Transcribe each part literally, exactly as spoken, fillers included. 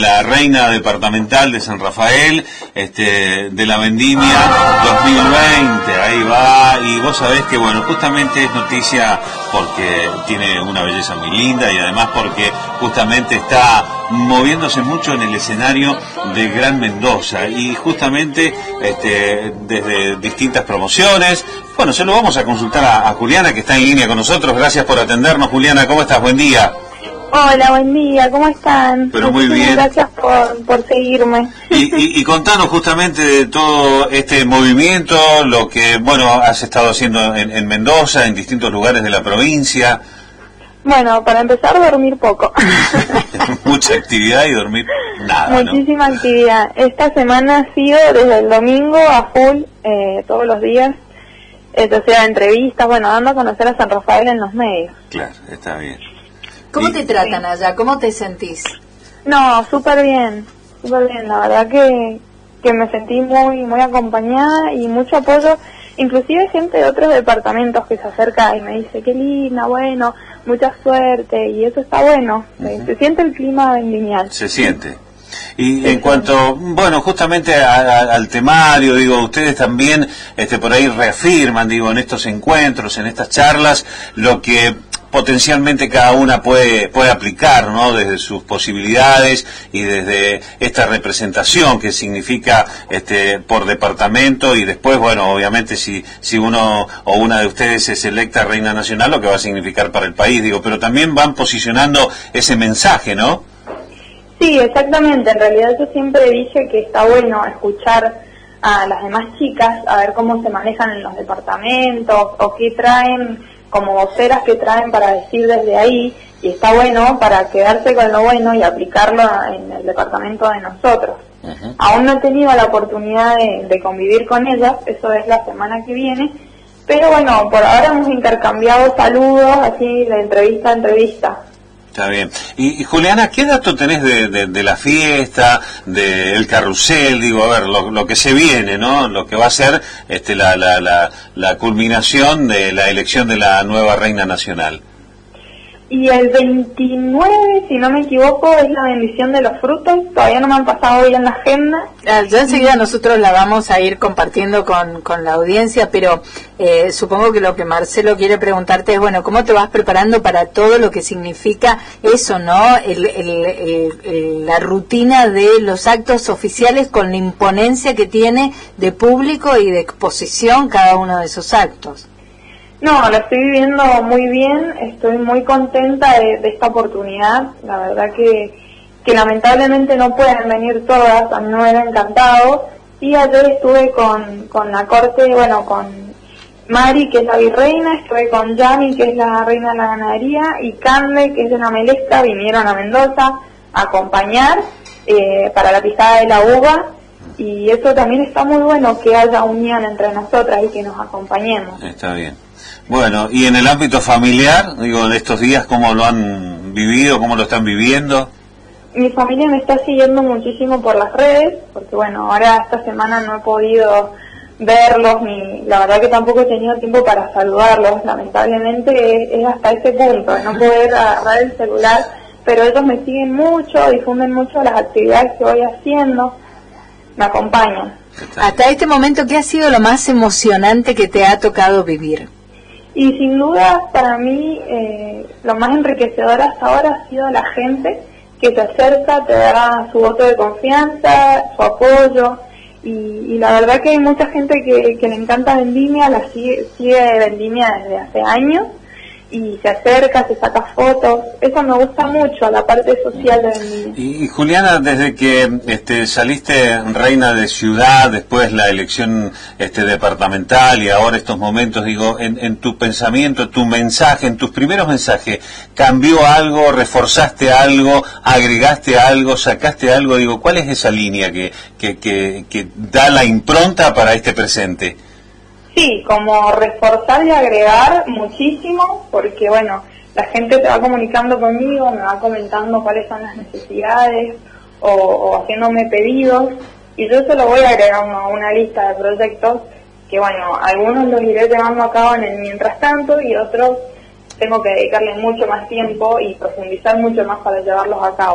la reina departamental de San Rafael, este, de la vendimia dos mil veinte, ahí va, y vos sabés que, bueno, justamente es noticia porque tiene una belleza muy linda y además porque justamente está moviéndose mucho en el escenario del Gran Mendoza y justamente este, desde distintas promociones. Bueno, se lo vamos a consultar a, a Juliana, que está en línea con nosotros. Gracias por atendernos, Juliana. ¿Cómo estás? Buen día. Hola, buen día. ¿Cómo están? Pero muy bien. Gracias por, por seguirme. Y, y, y contanos justamente de todo este movimiento, lo que, bueno, has estado haciendo en, en Mendoza, en distintos lugares de la provincia. Bueno, para empezar, dormir poco. Mucha actividad y dormir nada, Muchísima ¿no? actividad. Esta semana ha sido desde el domingo a full, eh, todos los días. O sea, entrevistas, bueno, dando a conocer a San Rafael en los medios. Claro, está bien. ¿Cómo y... te tratan allá? ¿Cómo te sentís? No, súper bien, súper bien. La verdad que, que me sentí muy, muy acompañada y mucho apoyo. Inclusive gente de otros departamentos que se acerca y me dice, qué linda, bueno, mucha suerte, y eso está bueno. Uh-huh. Se siente el clima vendimial. Se siente. Y en cuanto, bueno, justamente a, a, al temario, digo, ustedes también este, por ahí reafirman, digo, en estos encuentros, en estas charlas, lo que potencialmente cada una puede puede aplicar, ¿no? Desde sus posibilidades y desde esta representación que significa este por departamento y después, bueno, obviamente si si uno o una de ustedes es electa reina nacional, lo que va a significar para el país, digo, pero también van posicionando ese mensaje, ¿no? Sí, exactamente. En realidad yo siempre dije que está bueno escuchar a las demás chicas, a ver cómo se manejan en los departamentos o qué traen como voceras que traen para decir desde ahí, y está bueno para quedarse con lo bueno y aplicarlo en el departamento de nosotros. Uh-huh. Aún no he tenido la oportunidad de, de convivir con ellas, eso es la semana que viene, pero bueno, por ahora hemos intercambiado saludos así de entrevista a entrevista. Está bien. Y, y Juliana, ¿qué dato tenés de, de, de la fiesta, del carrusel? Digo, a ver, lo, lo que se viene, ¿no? Lo que va a ser este, la, la, la, la culminación de la elección de la nueva reina nacional. Y el veintinueve, si no me equivoco, es la bendición de los frutos. Todavía no me han pasado bien la agenda. Ya enseguida nosotros la vamos a ir compartiendo con, con la audiencia, pero eh, supongo que lo que Marcelo quiere preguntarte es, bueno, ¿cómo te vas preparando para todo lo que significa eso, ¿no? El, el, el, el, la rutina de los actos oficiales con la imponencia que tiene de público y de exposición cada uno de esos actos. No, lo estoy viviendo muy bien, estoy muy contenta de, de esta oportunidad. La verdad que, que lamentablemente no pueden venir todas, a mí me hubiera encantado. Y ayer estuve con, con la corte, bueno, con Mari, que es la virreina, estuve con Yami, que es la reina de la ganadería, y Cande, que es de la Melesca, vinieron a Mendoza a acompañar eh, para la pisada de la uva. Y eso también está muy bueno, que haya unión entre nosotras y que nos acompañemos. Está bien. Bueno, y en el ámbito familiar, digo, de estos días, ¿cómo lo han vivido, cómo lo están viviendo? Mi familia me está siguiendo muchísimo por las redes, porque bueno, ahora esta semana no he podido verlos, ni la verdad que tampoco he tenido tiempo para saludarlos, lamentablemente es, es hasta ese punto, de no poder agarrar el celular, pero ellos me siguen mucho, difunden mucho las actividades que voy haciendo, me acompañan. Hasta este momento, ¿qué ha sido lo más emocionante que te ha tocado vivir? Y sin duda, para mí, eh, lo más enriquecedor hasta ahora ha sido la gente que se acerca, te da su voto de confianza, su apoyo, y, y la verdad que hay mucha gente que, que le encanta Vendimia, la sigue, sigue Vendimia desde hace años, y se acerca, se saca fotos, eso me gusta mucho, la parte social de Vendimia. Y, y Juliana, desde que este, saliste reina de ciudad, después la elección este, departamental y ahora estos momentos, digo, en, en tu pensamiento, tu mensaje, en tus primeros mensajes, ¿cambió algo, reforzaste algo, agregaste algo, sacaste algo? Digo, ¿cuál es esa línea que, que, que, que da la impronta para este presente? Sí, como reforzar y agregar muchísimo, porque bueno, la gente se va comunicando conmigo, me va comentando cuáles son las necesidades o, o haciéndome pedidos, y yo se lo voy agregando a una lista de proyectos que bueno, algunos los iré llevando a cabo en el mientras tanto y otros tengo que dedicarle mucho más tiempo y profundizar mucho más para llevarlos a cabo.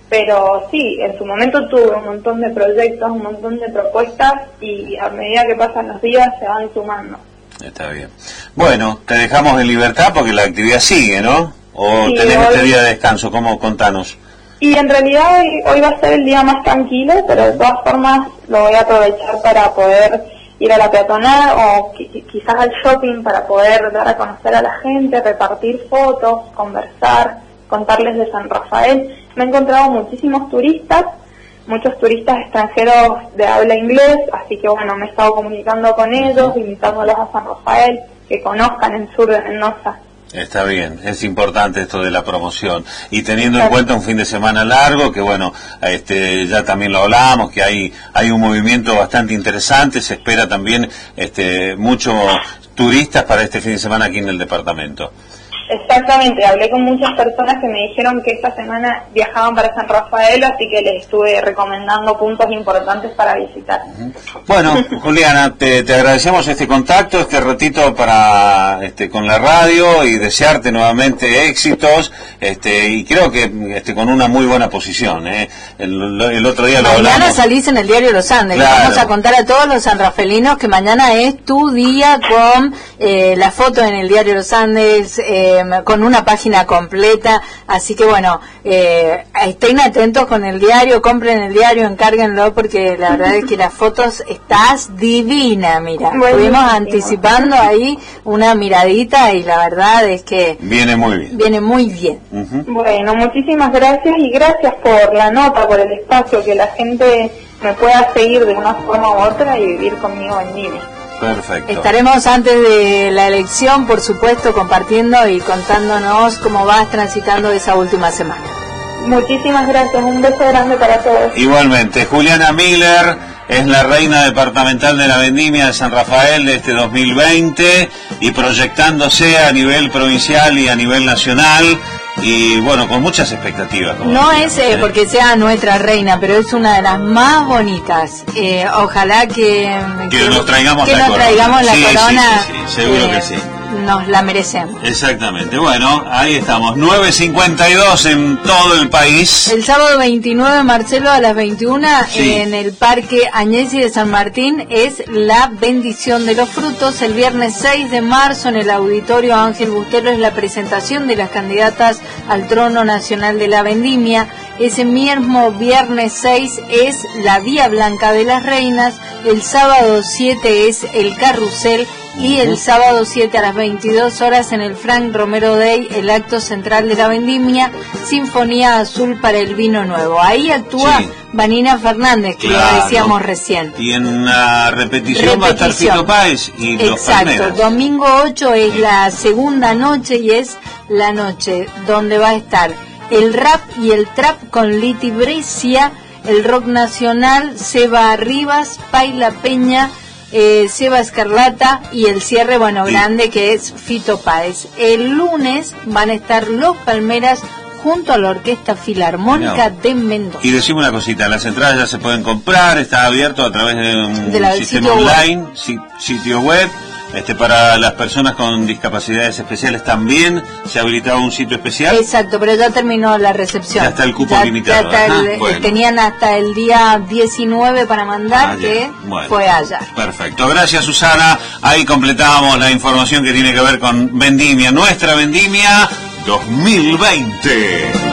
Pero sí, en su momento tuve un montón de proyectos, un montón de propuestas y a medida que pasan los días se van sumando. Está bien. Bueno, te dejamos en libertad porque la actividad sigue, ¿no? ¿O sí, tenés hoy... este día de descanso? ¿Cómo? Contanos. Y en realidad hoy, hoy va a ser el día más tranquilo, pero de todas formas lo voy a aprovechar para poder ir a la peatonal o qu- quizás al shopping para poder dar a conocer a la gente, repartir fotos, conversar, contarles de San Rafael. Me he encontrado muchísimos turistas, muchos turistas extranjeros de habla inglés, así que bueno, me he estado comunicando con ellos, invitándolos a San Rafael, que conozcan el sur de Mendoza. Está bien, es importante esto de la promoción. Y teniendo en cuenta un fin de semana largo, que bueno, este, ya también lo hablamos, que hay hay un movimiento bastante interesante, se espera también este, muchos turistas para este fin de semana aquí en el departamento. Exactamente, hablé con muchas personas que me dijeron que esta semana viajaban para San Rafael, así que les estuve recomendando puntos importantes para visitar. Bueno, Juliana, te, te agradecemos este contacto, este ratito para este, con la radio y desearte nuevamente éxitos, este, y creo que este, con una muy buena posición. ¿eh? El, el otro día lo mañana hablamos. Mañana salís en el diario Los Andes. Claro. Vamos a contar a todos los sanrafelinos que mañana es tu día con eh, la foto en el diario Los Andes, eh, con una página completa, así que bueno, eh, estén atentos con el diario, compren el diario, encárguenlo, porque la verdad es que las fotos estás divina, mira, Buenísimo. Estuvimos anticipando ahí una miradita y la verdad es que viene muy bien. Viene muy bien. Uh-huh. Bueno, muchísimas gracias y gracias por la nota, por el espacio, que la gente me pueda seguir de una forma u otra y vivir conmigo en línea. Perfecto. Estaremos antes de la elección, por supuesto, compartiendo y contándonos cómo vas transitando esa última semana. Muchísimas gracias, un beso grande para todos. Igualmente, Juliana Miller es la reina departamental de la vendimia de San Rafael de este dos mil veinte y proyectándose a nivel provincial y a nivel nacional. Y bueno, con muchas expectativas. No es eh, porque sea nuestra reina, pero es una de las más bonitas. Eh, ojalá que, que, que nos traigamos que la nos corona. Traigamos la sí, corona sí, sí, sí, seguro eh, que sí. Nos la merecemos. Exactamente. Bueno, ahí estamos. nueve cincuenta y dos en todo el país. El sábado veintinueve, Marcelo, a las veintiuno, sí. en el Parque Agnesi de San Martín, es la bendición de los frutos. El viernes seis de marzo, en el Auditorio Ángel Bustelo, es la presentación de las candidatas al trono nacional de la vendimia. Ese mismo viernes seis es la Vía Blanca de las Reinas. El sábado siete es el Carrusel. Y el sábado siete a las veintidós horas en el Frank Romero Day, el acto central de la vendimia, Sinfonía Azul para el Vino Nuevo. Ahí actúa sí. Vanina Fernández, que claro. lo decíamos recién. Y en la repetición, repetición. va a estar Fito Páez y Exacto, los Palmeras. Domingo ocho es sí. la segunda noche y es la noche donde va a estar el rap y el trap con Liti Brescia, el rock nacional, Seba Rivas, Paila Peña, Eh, Seba Escarlata y el cierre, bueno, sí. grande, que es Fito Páez. El lunes van a estar los Palmeras junto a la Orquesta Filarmónica no. de Mendoza. Y decimos una cosita, las entradas ya se pueden comprar, está abierto a través de un de la, sistema sitio online, web. Si, sitio web. Este, para las personas con discapacidades especiales también se ha habilitado un sitio especial. Exacto, pero ya terminó la recepción. Ya está el cupo ya, limitado. Ya Ajá, el, bueno. Tenían hasta el día diecinueve para mandar, ah, que bueno. fue allá. Perfecto, gracias Susana. Ahí completamos la información que tiene que ver con Vendimia, nuestra Vendimia dos mil veinte.